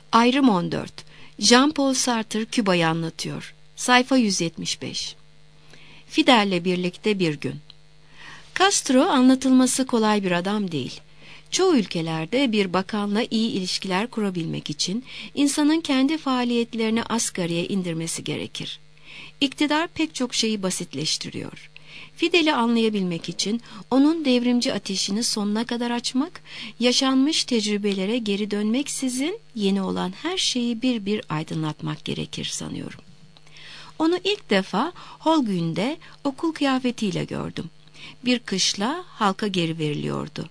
Ayrım 14. Jean-Paul Sartre Küba'yı anlatıyor. Sayfa 175. Fidel'le birlikte bir gün. Castro anlatılması kolay bir adam değil. Çoğu ülkelerde bir bakanla iyi ilişkiler kurabilmek için insanın kendi faaliyetlerini asgariye indirmesi gerekir. İktidar pek çok şeyi basitleştiriyor. Fidel'i anlayabilmek için onun devrimci ateşini sonuna kadar açmak, yaşanmış tecrübelere geri dönmeksizin yeni olan her şeyi bir bir aydınlatmak gerekir sanıyorum. Onu ilk defa Holguin'de okul kıyafetiyle gördüm. Bir kışla halka geri veriliyordu.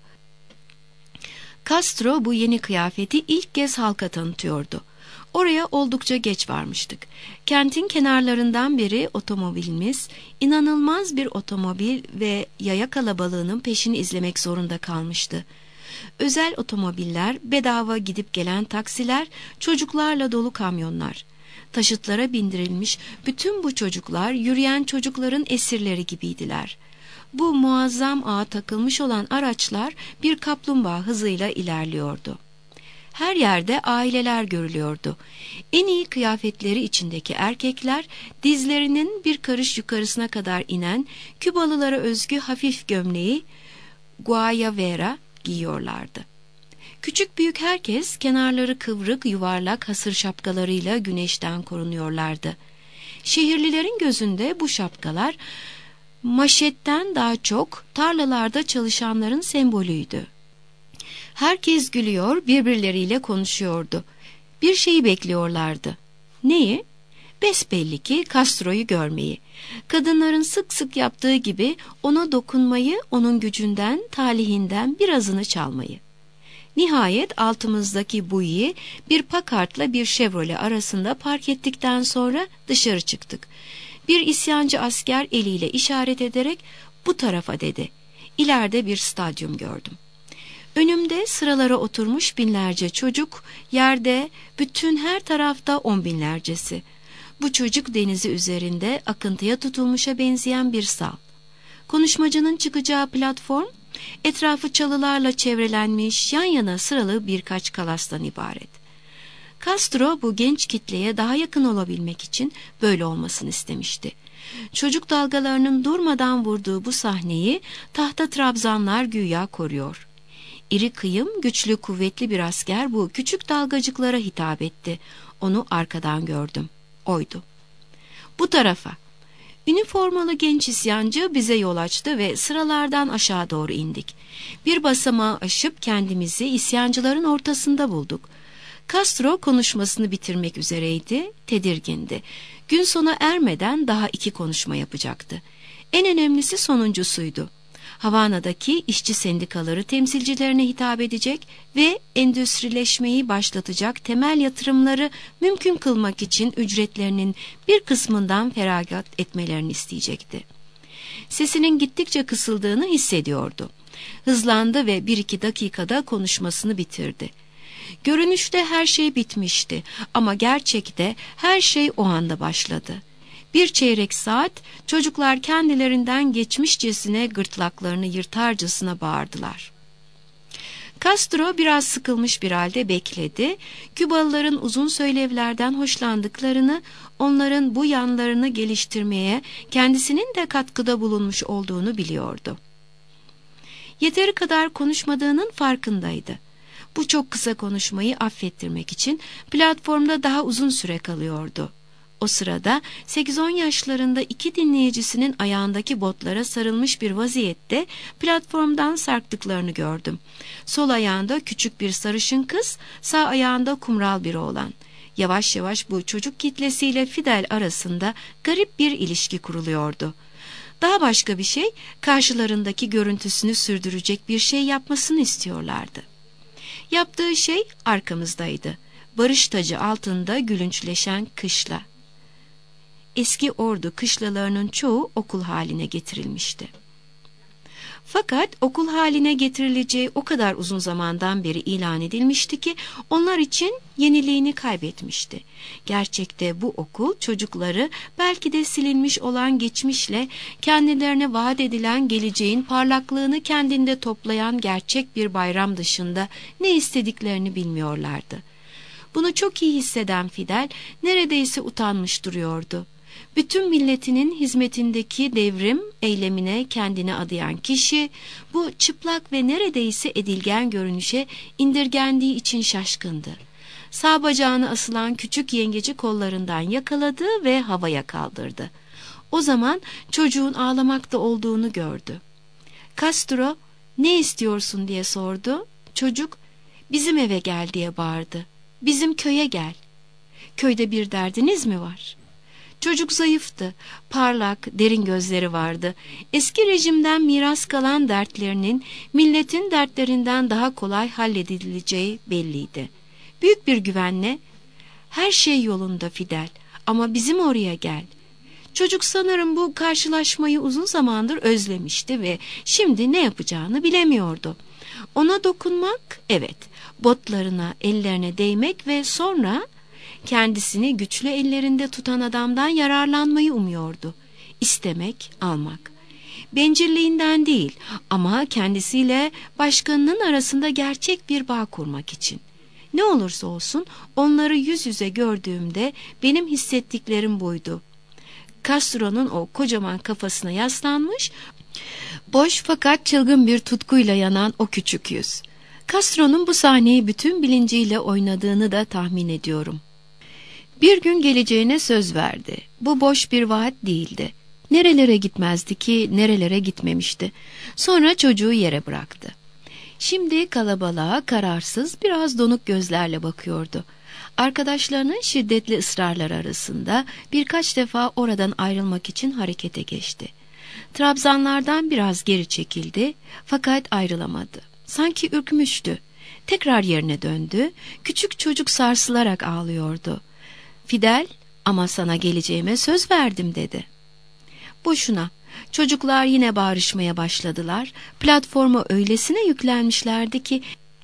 Castro bu yeni kıyafeti ilk kez halka tanıtıyordu. Oraya oldukça geç varmıştık. Kentin kenarlarından biri otomobilimiz, inanılmaz bir otomobil ve yaya kalabalığının peşini izlemek zorunda kalmıştı. Özel otomobiller, bedava gidip gelen taksiler, çocuklarla dolu kamyonlar. Taşıtlara bindirilmiş bütün bu çocuklar yürüyen çocukların esirleri gibiydiler. Bu muazzam ağa takılmış olan araçlar bir kaplumbağa hızıyla ilerliyordu. Her yerde aileler görülüyordu. En iyi kıyafetleri içindeki erkekler dizlerinin bir karış yukarısına kadar inen Kübalılara özgü hafif gömleği guayabera giyiyorlardı. Küçük büyük herkes kenarları kıvrık yuvarlak hasır şapkalarıyla güneşten korunuyorlardı. Şehirlilerin gözünde bu şapkalar maşetten daha çok tarlalarda çalışanların sembolüydü. Herkes gülüyor, birbirleriyle konuşuyordu. Bir şeyi bekliyorlardı. Neyi? Besbelli ki Castro'yu görmeyi. Kadınların sık sık yaptığı gibi ona dokunmayı, onun gücünden, talihinden birazını çalmayı. Nihayet altımızdaki buyi bir Packard'la bir Chevrolet arasında park ettikten sonra dışarı çıktık. Bir isyancı asker eliyle işaret ederek bu tarafa dedi. İleride bir stadyum gördüm. Önümde sıralara oturmuş binlerce çocuk, yerde bütün her tarafta 10 binlercesi. Bu çocuk denizi üzerinde akıntıya tutulmuşa benzeyen bir sal. Konuşmacının çıkacağı platform, etrafı çalılarla çevrelenmiş yan yana sıralı birkaç kalastan ibaret. Castro bu genç kitleye daha yakın olabilmek için böyle olmasını istemişti. Çocuk dalgalarının durmadan vurduğu bu sahneyi tahta trabzanlar güya koruyor. İri kıyım, güçlü kuvvetli bir asker bu küçük dalgacıklara hitap etti. Onu arkadan gördüm. Oydu. Bu tarafa. Üniformalı genç isyancı bize yol açtı ve sıralardan aşağı doğru indik. Bir basamağı aşıp kendimizi isyancıların ortasında bulduk. Castro konuşmasını bitirmek üzereydi, tedirgindi. Gün sona ermeden daha 2 konuşma yapacaktı. En önemlisi sonuncusuydu. Havana'daki işçi sendikaları temsilcilerine hitap edecek ve endüstrileşmeyi başlatacak temel yatırımları mümkün kılmak için ücretlerinin bir kısmından feragat etmelerini isteyecekti. Sesinin gittikçe kısıldığını hissediyordu. Hızlandı ve 1-2 dakikada konuşmasını bitirdi. Görünüşte her şey bitmişti ama gerçekte her şey o anda başladı. Bir çeyrek saat çocuklar kendilerinden geçmişçesine gırtlaklarını yırtarcasına bağırdılar. Castro biraz sıkılmış bir halde bekledi. Kübalıların uzun söylevlerden hoşlandıklarını, onların bu yanlarını geliştirmeye kendisinin de katkıda bulunmuş olduğunu biliyordu. Yeteri kadar konuşmadığının farkındaydı. Bu çok kısa konuşmayı affettirmek için platformda daha uzun süre kalıyordu. O sırada 8-10 yaşlarında 2 dinleyicisinin ayağındaki botlara sarılmış bir vaziyette platformdan sarktıklarını gördüm. Sol ayağında küçük bir sarışın kız, sağ ayağında kumral bir oğlan. Yavaş yavaş bu çocuk kitlesiyle Fidel arasında garip bir ilişki kuruluyordu. Daha başka bir şey, karşılarındaki görüntüsünü sürdürecek bir şey yapmasını istiyorlardı. Yaptığı şey arkamızdaydı. Barış tacı altında gülünçleşen kışla. Eski ordu kışlalarının çoğu okul haline getirilmişti. Fakat okul haline getirileceği o kadar uzun zamandan beri ilan edilmişti ki onlar için yeniliğini kaybetmişti. Gerçekte bu okul çocukları belki de silinmiş olan geçmişle kendilerine vaat edilen geleceğin parlaklığını kendinde toplayan gerçek bir bayram dışında ne istediklerini bilmiyorlardı. Bunu çok iyi hisseden Fidel neredeyse utanmış duruyordu. Bütün milletinin hizmetindeki devrim eylemine kendini adayan kişi bu çıplak ve neredeyse edilgen görünüşe indirgendiği için şaşkındı. Sağ bacağına asılan küçük yengeci kollarından yakaladı ve havaya kaldırdı. O zaman çocuğun ağlamakta olduğunu gördü. Castro, "Ne istiyorsun?" diye sordu. Çocuk, "Bizim eve gel" diye bağırdı. "Bizim köye gel." "Köyde bir derdiniz mi var?" Çocuk zayıftı, parlak, derin gözleri vardı. Eski rejimden miras kalan dertlerinin milletin dertlerinden daha kolay halledileceği belliydi. Büyük bir güvenle, "Her şey yolunda Fidel, ama bizim oraya gel." Çocuk sanırım bu karşılaşmayı uzun zamandır özlemişti ve şimdi ne yapacağını bilemiyordu. Ona dokunmak, evet, botlarına, ellerine değmek ve sonra kendisini güçlü ellerinde tutan adamdan yararlanmayı umuyordu. İstemek, almak. Bencilliğinden değil ama kendisiyle başkanının arasında gerçek bir bağ kurmak için. Ne olursa olsun onları yüz yüze gördüğümde benim hissettiklerim buydu. Castro'nun o kocaman kafasına yaslanmış, boş fakat çılgın bir tutkuyla yanan o küçük yüz. Castro'nun bu sahneyi bütün bilinciyle oynadığını da tahmin ediyorum. Bir gün geleceğine söz verdi. Bu boş bir vaat değildi. Nerelere gitmezdi ki, nerelere gitmemişti. Sonra çocuğu yere bıraktı. Şimdi kalabalığa kararsız, biraz donuk gözlerle bakıyordu. Arkadaşlarının şiddetli ısrarlar arasında birkaç defa oradan ayrılmak için harekete geçti. Trabzanlardan biraz geri çekildi fakat ayrılamadı. Sanki ürkmüştü. Tekrar yerine döndü. Küçük çocuk sarsılarak ağlıyordu. Fidel, "Ama sana geleceğime söz verdim" dedi. Boşuna. Çocuklar yine bağırışmaya başladılar. Platforma öylesine yüklenmişlerdi ki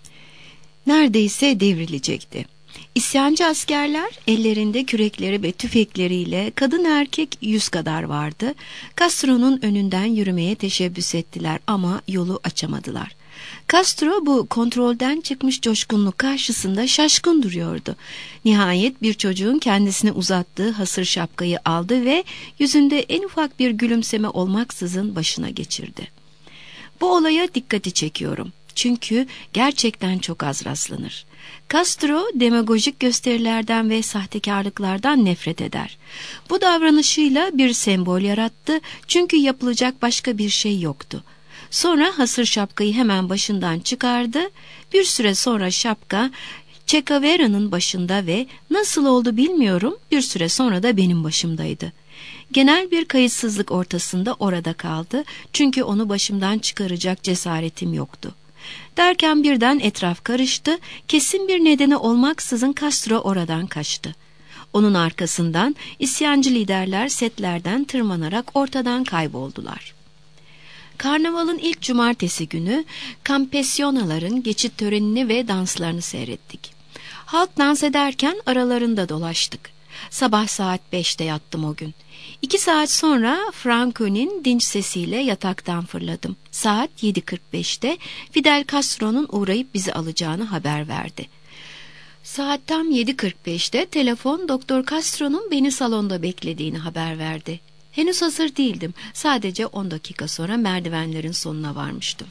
neredeyse devrilecekti. İsyancı askerler ellerinde kürekleri ve tüfekleriyle kadın erkek 100 kadar vardı. Castro'nun önünden yürümeye teşebbüs ettiler ama yolu açamadılar. Castro bu kontrolden çıkmış coşkunluk karşısında şaşkın duruyordu. Nihayet bir çocuğun kendisine uzattığı hasır şapkayı aldı ve yüzünde en ufak bir gülümseme olmaksızın başına geçirdi. Bu olaya dikkati çekiyorum. Çünkü gerçekten çok az rastlanır. Castro demagojik gösterilerden ve sahtekarlıklardan nefret eder. Bu davranışıyla bir sembol yarattı çünkü yapılacak başka bir şey yoktu. Sonra hasır şapkayı hemen başından çıkardı. Bir süre sonra şapka Che Guevara'nın başında ve nasıl oldu bilmiyorum, bir süre sonra da benim başımdaydı. Genel bir kayıtsızlık ortasında orada kaldı çünkü onu başımdan çıkaracak cesaretim yoktu. Derken birden etraf karıştı, kesin bir nedeni olmaksızın Castro oradan kaçtı. Onun arkasından isyancı liderler setlerden tırmanarak ortadan kayboldular. Karnavalın ilk cumartesi günü Campesinaların geçit törenini ve danslarını seyrettik. Halk dans ederken aralarında dolaştık. Sabah saat 5'te yattım o gün. 2 saat sonra Franco'nun dinç sesiyle yataktan fırladım. Saat 7:45'te Fidel Castro'nun uğrayıp bizi alacağını haber verdi. Saat tam 7:45'te telefon Doktor Castro'nun beni salonda beklediğini haber verdi. Henüz hazır değildim. Sadece 10 dakika sonra merdivenlerin sonuna varmıştım.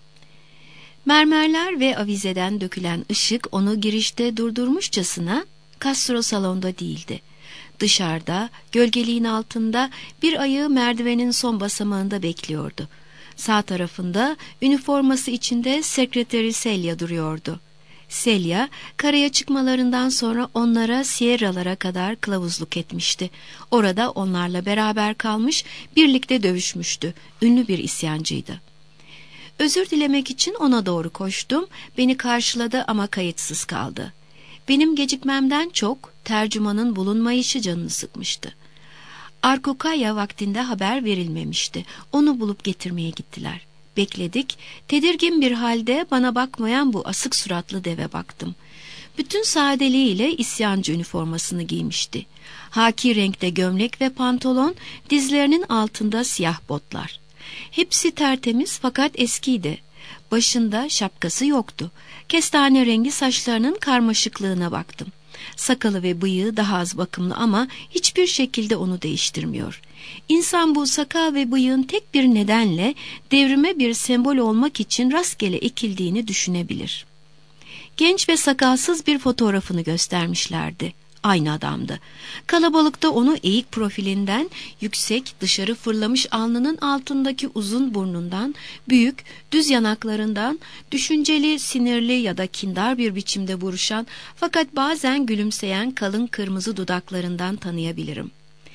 Mermerler ve avizeden dökülen ışık onu girişte durdurmuşçasına Castro salonda değildi. Dışarıda, gölgeliğin altında bir ayağı merdivenin son basamağında bekliyordu. Sağ tarafında üniforması içinde sekreteri Celia duruyordu. Celia, karaya çıkmalarından sonra onlara Sierra'lara kadar kılavuzluk etmişti. Orada onlarla beraber kalmış, birlikte dövüşmüştü. Ünlü bir isyancıydı. Özür dilemek için ona doğru koştum. Beni karşıladı ama kayıtsız kaldı. Benim gecikmemden çok tercümanın bulunmayışı canını sıkmıştı. Arkokaya vaktinde haber verilmemişti. Onu bulup getirmeye gittiler. Bekledik. Tedirgin bir halde bana bakmayan bu asık suratlı deve baktım. Bütün sadeliğiyle isyancı üniformasını giymişti. Haki renkte gömlek ve pantolon, dizlerinin altında siyah botlar. Hepsi tertemiz fakat eskiydi. Başında şapkası yoktu. Kestane rengi saçlarının karmaşıklığına baktım. Sakalı ve bıyığı daha az bakımlı ama hiçbir şekilde onu değiştirmiyor. İnsan bu sakal ve bıyığın tek bir nedenle devrime bir sembol olmak için rastgele ekildiğini düşünebilir. Genç ve sakalsız bir fotoğrafını göstermişlerdi. Aynı adamdı. Kalabalıkta onu eğik profilinden, yüksek, dışarı fırlamış alnının altındaki uzun burnundan, büyük, düz yanaklarından, düşünceli, sinirli ya da kindar bir biçimde buruşan fakat bazen gülümseyen kalın kırmızı dudaklarından tanıyabilirim.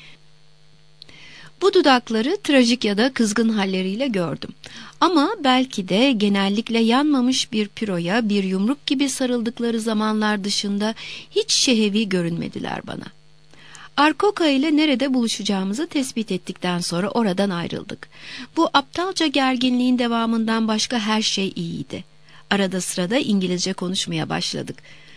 Bu dudakları trajik ya da kızgın halleriyle gördüm. Ama belki de genellikle yanmamış bir piroya bir yumruk gibi sarıldıkları zamanlar dışında hiç şehevi görünmediler bana. Arkoka ile nerede buluşacağımızı tespit ettikten sonra oradan ayrıldık. Bu aptalca gerginliğin devamından başka her şey iyiydi. Arada sırada İngilizce konuşmaya başladık.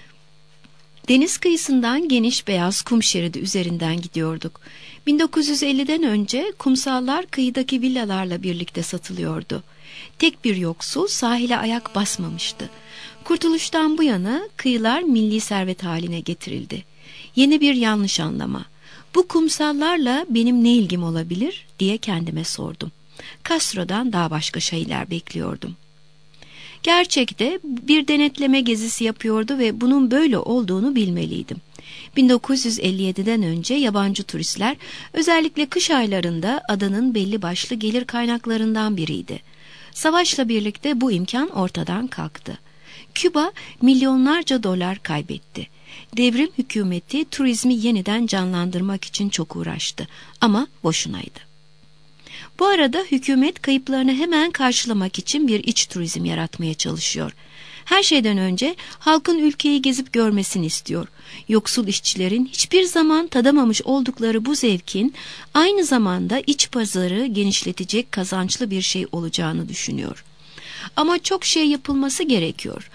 Deniz kıyısından geniş beyaz kum şeridi üzerinden gidiyorduk. 1950'den önce kumsallar kıyıdaki villalarla birlikte satılıyordu. Tek bir yoksul sahile ayak basmamıştı. Kurtuluştan bu yana kıyılar milli servet haline getirildi. Yeni bir yanlış anlama. Bu kumsallarla benim ne ilgim olabilir diye kendime sordum. Castro'dan daha başka şeyler bekliyordum. Gerçekte bir denetleme gezisi yapıyordu ve bunun böyle olduğunu bilmeliydim. 1957'den önce yabancı turistler özellikle kış aylarında adanın belli başlı gelir kaynaklarından biriydi. Savaşla birlikte bu imkan ortadan kalktı. Küba milyonlarca dolar kaybetti. Devrim hükümeti turizmi yeniden canlandırmak için çok uğraştı ama boşunaydı. Bu arada hükümet kayıplarını hemen karşılamak için bir iç turizm yaratmaya çalışıyor. Her şeyden önce halkın ülkeyi gezip görmesini istiyor. Yoksul işçilerin hiçbir zaman tadamamış oldukları bu zevkin aynı zamanda iç pazarı genişletecek kazançlı bir şey olacağını düşünüyor. Ama çok şey yapılması gerekiyor.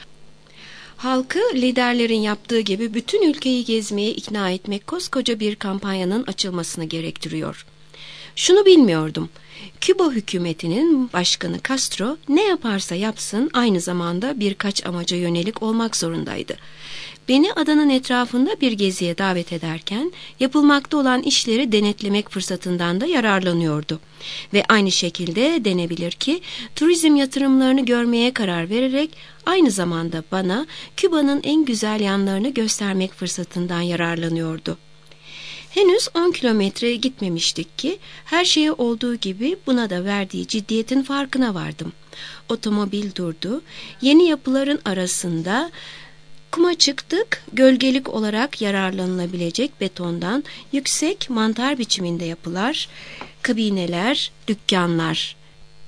Halkı liderlerin yaptığı gibi bütün ülkeyi gezmeye ikna etmek koskoca bir kampanyanın açılmasını gerektiriyor. Şunu bilmiyordum. Küba hükümetinin başkanı Castro ne yaparsa yapsın aynı zamanda birkaç amaca yönelik olmak zorundaydı. Beni adanın etrafında bir geziye davet ederken yapılmakta olan işleri denetlemek fırsatından da yararlanıyordu. Ve aynı şekilde denebilir ki turizm yatırımlarını görmeye karar vererek aynı zamanda bana Küba'nın en güzel yanlarını göstermek fırsatından yararlanıyordu. Henüz 10 kilometre gitmemiştik ki her şeye olduğu gibi buna da verdiği ciddiyetin farkına vardım. Otomobil durdu. Yeni yapıların arasında kuma çıktık. Gölgelik olarak yararlanılabilecek betondan yüksek mantar biçiminde yapılar, kabineler, dükkanlar.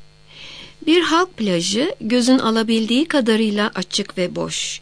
Bir halk plajı gözün alabildiği kadarıyla açık ve boş.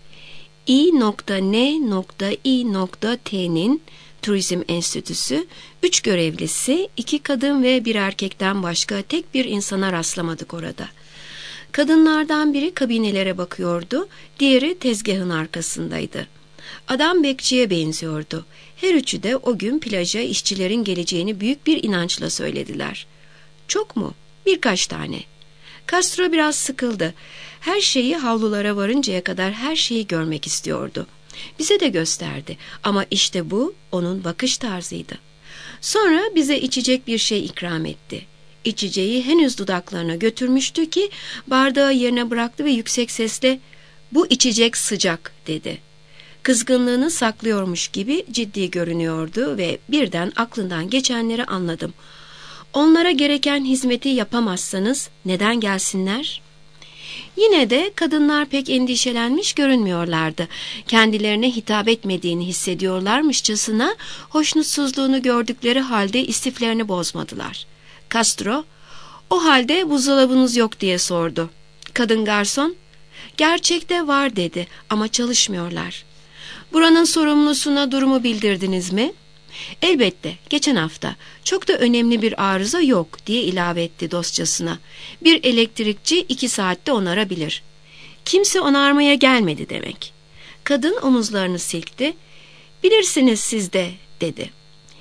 I.N.I.T'nin Turizm Enstitüsü, 3 görevlisi, 2 kadın ve 1 erkekten başka tek bir insana rastlamadık orada. Kadınlardan biri kabinelere bakıyordu, diğeri tezgahın arkasındaydı. Adam bekçiye benziyordu. Her üçü de o gün plaja işçilerin geleceğini büyük bir inançla söylediler. Çok mu? Birkaç tane. Castro biraz sıkıldı. Her şeyi havlulara varıncaya kadar her şeyi görmek istiyordu. Bize de gösterdi ama işte bu onun bakış tarzıydı. Sonra bize içecek bir şey ikram etti. İçeceği henüz dudaklarına götürmüştü ki bardağı yerine bıraktı ve yüksek sesle "Bu içecek sıcak" dedi. Kızgınlığını saklıyormuş gibi ciddi görünüyordu ve birden aklından geçenleri anladım. Onlara gereken hizmeti yapamazsanız neden gelsinler? Yine de kadınlar pek endişelenmiş görünmüyorlardı. Kendilerine hitap etmediğini hissediyorlarmışçasına hoşnutsuzluğunu gördükleri halde istiflerini bozmadılar. Castro, "O halde buzdolabınız yok" diye sordu. Kadın garson, "Gerçekte var" dedi ama çalışmıyorlar. "Buranın sorumlusuna durumu bildirdiniz mi?" "Elbette, geçen hafta. Çok da önemli bir arıza yok" diye ilave etti dostçasına. "Bir elektrikçi 2 saatte onarabilir." "Kimse onarmaya gelmedi demek." Kadın omuzlarını silkti. "Bilirsiniz siz de" dedi.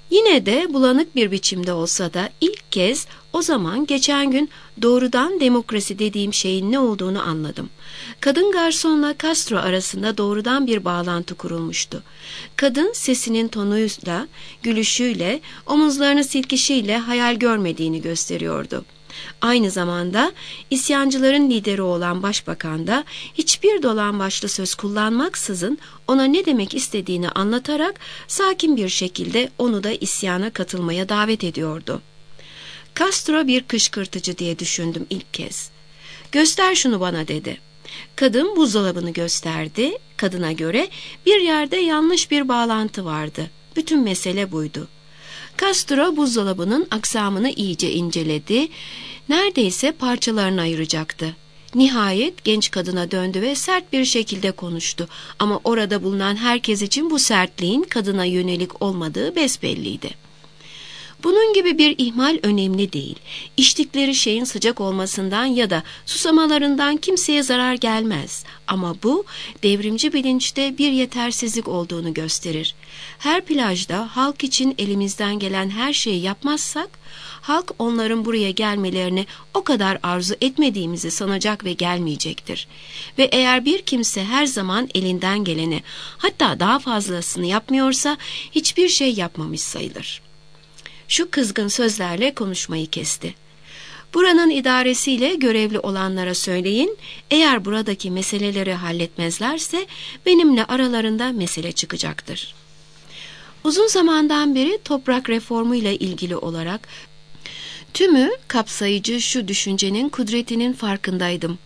Yine de bulanık bir biçimde olsa da ilk kez o zaman geçen gün doğrudan demokrasi dediğim şeyin ne olduğunu anladım. Kadın garsonla Castro arasında doğrudan bir bağlantı kurulmuştu. Kadın sesinin tonuyla, gülüşüyle, omuzlarını silkişiyle hayal görmediğini gösteriyordu. Aynı zamanda isyancıların lideri olan başbakan da hiçbir dolambaçlı söz kullanmaksızın ona ne demek istediğini anlatarak sakin bir şekilde onu da isyana katılmaya davet ediyordu. Castro bir kışkırtıcı diye düşündüm ilk kez. "Göster şunu bana," dedi. Kadın buzdolabını gösterdi. Kadına göre bir yerde yanlış bir bağlantı vardı. Bütün mesele buydu. Castro buzdolabının aksamını iyice inceledi. Neredeyse parçalarını ayıracaktı. Nihayet genç kadına döndü ve sert bir şekilde konuştu. Ama orada bulunan herkes için bu sertliğin kadına yönelik olmadığı besbelliydi. Bunun gibi bir ihmal önemli değil. İçtikleri şeyin sıcak olmasından ya da susamalarından kimseye zarar gelmez. Ama bu devrimci bilinçte bir yetersizlik olduğunu gösterir. Her plajda halk için elimizden gelen her şeyi yapmazsak, halk onların buraya gelmelerini o kadar arzu etmediğimizi sanacak ve gelmeyecektir. Ve eğer bir kimse her zaman elinden geleni, hatta daha fazlasını yapmıyorsa hiçbir şey yapmamış sayılır. Şu kızgın sözlerle konuşmayı kesti. "Buranın idaresiyle görevli olanlara söyleyin, eğer buradaki meseleleri halletmezlerse benimle aralarında mesele çıkacaktır." Uzun zamandan beri toprak reformu ile ilgili olarak tümü kapsayıcı şu düşüncenin kudretinin farkındaydım.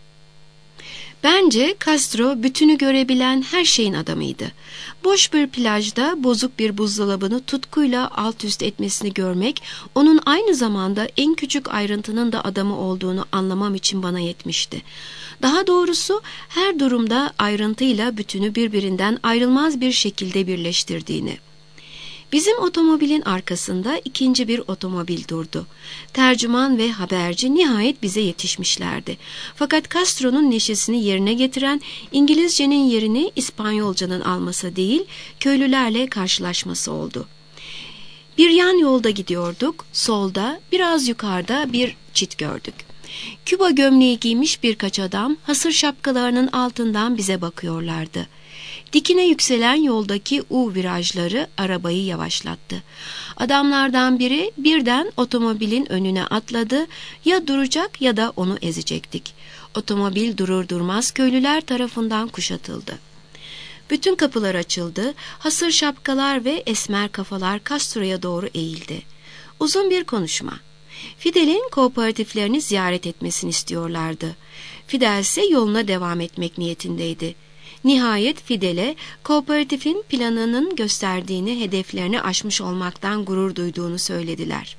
Bence Castro bütünü görebilen her şeyin adamıydı. Boş bir plajda bozuk bir buzdolabını tutkuyla alt üst etmesini görmek, onun aynı zamanda en küçük ayrıntının da adamı olduğunu anlamam için bana yetmişti. Daha doğrusu her durumda ayrıntıyla bütünü birbirinden ayrılmaz bir şekilde birleştirdiğini. Bizim otomobilin arkasında ikinci bir otomobil durdu. Tercüman ve haberci nihayet bize yetişmişlerdi. Fakat Castro'nun neşesini yerine getiren İngilizcenin yerini İspanyolcanın alması değil, köylülerle karşılaşması oldu. Bir yan yolda gidiyorduk. Solda, biraz yukarıda bir çit gördük. Küba gömleği giymiş birkaç adam hasır şapkalarının altından bize bakıyorlardı. Dikine yükselen yoldaki U virajları arabayı yavaşlattı. Adamlardan biri birden otomobilin önüne atladı. Ya duracak ya da onu ezecektik. Otomobil durur durmaz köylüler tarafından kuşatıldı. Bütün kapılar açıldı. Hasır şapkalar ve esmer kafalar Castro'ya doğru eğildi. Uzun bir konuşma. Fidel'in kooperatiflerini ziyaret etmesini istiyorlardı. Fidel ise yoluna devam etmek niyetindeydi. Nihayet Fidel'e kooperatifin planının gösterdiğini, hedeflerini aşmış olmaktan gurur duyduğunu söylediler.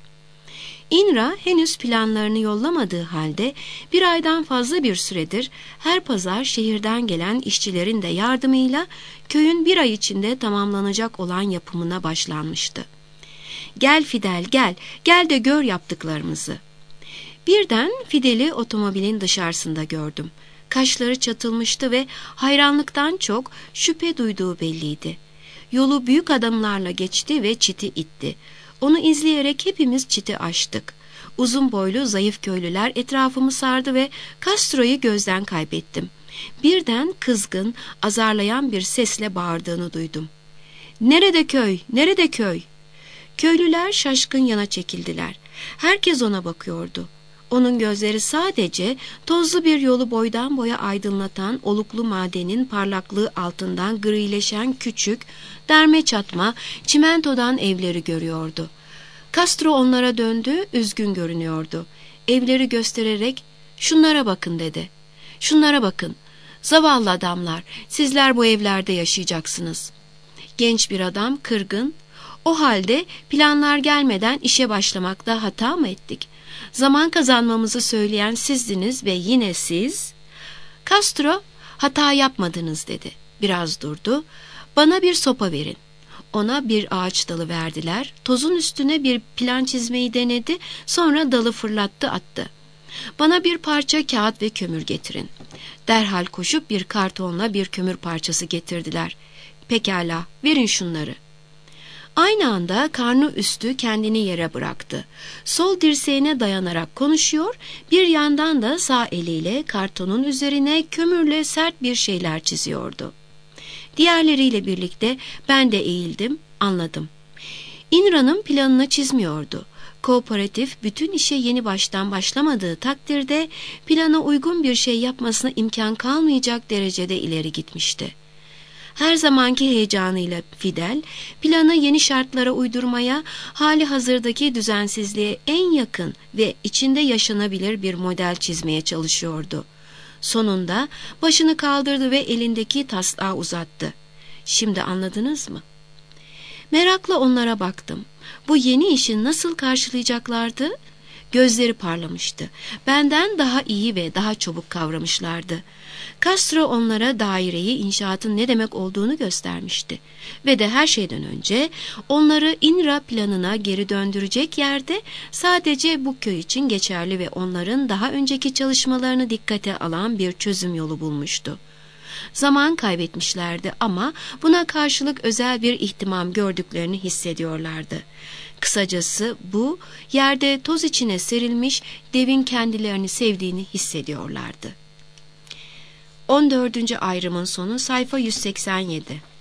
İNRA henüz planlarını yollamadığı halde bir aydan fazla bir süredir her pazar şehirden gelen işçilerin de yardımıyla köyün bir ay içinde tamamlanacak olan yapımına başlanmıştı. "Gel Fidel, gel de gör yaptıklarımızı." Birden Fidel'i otomobilin dışarısında gördüm. Kaşları çatılmıştı ve hayranlıktan çok şüphe duyduğu belliydi. Yolu büyük adımlarla geçti ve çiti itti. Onu izleyerek hepimiz çiti aştık. Uzun boylu zayıf köylüler etrafımı sardı ve Castro'yu gözden kaybettim. Birden kızgın, azarlayan bir sesle bağırdığını duydum. "Nerede köy? Nerede köy?" Köylüler şaşkın yana çekildiler. Herkes ona bakıyordu. Onun gözleri sadece tozlu bir yolu boydan boya aydınlatan oluklu madenin parlaklığı altından grileşen küçük, derme çatma, çimentodan evleri görüyordu. Castro onlara döndü, üzgün görünüyordu. Evleri göstererek, "Şunlara bakın," dedi. "Şunlara bakın. Zavallı adamlar, sizler bu evlerde yaşayacaksınız." Genç bir adam kırgın, "O halde planlar gelmeden işe başlamakta hata mı ettik? Zaman kazanmamızı söyleyen sizdiniz ve yine siz..." Castro, "Hata yapmadınız," dedi. Biraz durdu. "Bana bir sopa verin." Ona bir ağaç dalı verdiler. Tozun üstüne bir plan çizmeyi denedi. Sonra dalı fırlattı attı. "Bana bir parça kağıt ve kömür getirin." Derhal koşup bir kartonla bir kömür parçası getirdiler. "Pekala, verin şunları." Aynı anda karnı üstü kendini yere bıraktı. Sol dirseğine dayanarak konuşuyor, bir yandan da sağ eliyle kartonun üzerine kömürle sert bir şeyler çiziyordu. Diğerleriyle birlikte ben de eğildim, anladım. INRA'nın planını çizmiyordu. Kooperatif bütün işe yeni baştan başlamadığı takdirde plana uygun bir şey yapmasına imkan kalmayacak derecede ileri gitmişti. Her zamanki heyecanıyla Fidel, planı yeni şartlara uydurmaya, hali hazırdaki düzensizliğe en yakın ve içinde yaşanabilir bir model çizmeye çalışıyordu. Sonunda başını kaldırdı ve elindeki taslağı uzattı. Şimdi anladınız mı? Merakla onlara baktım. Bu yeni işi nasıl karşılayacaklardı? Gözleri parlamıştı. Benden daha iyi ve daha çabuk kavramışlardı. Castro onlara daireyi, inşaatın ne demek olduğunu göstermişti. Ve de her şeyden önce onları INRA planına geri döndürecek yerde sadece bu köy için geçerli ve onların daha önceki çalışmalarını dikkate alan bir çözüm yolu bulmuştu. Zaman kaybetmişlerdi ama buna karşılık özel bir ihtimam gördüklerini hissediyorlardı. Kısacası bu, yerde toz içine serilmiş devin kendilerini sevdiğini hissediyorlardı. 14. ayrımın sonu sayfa 187.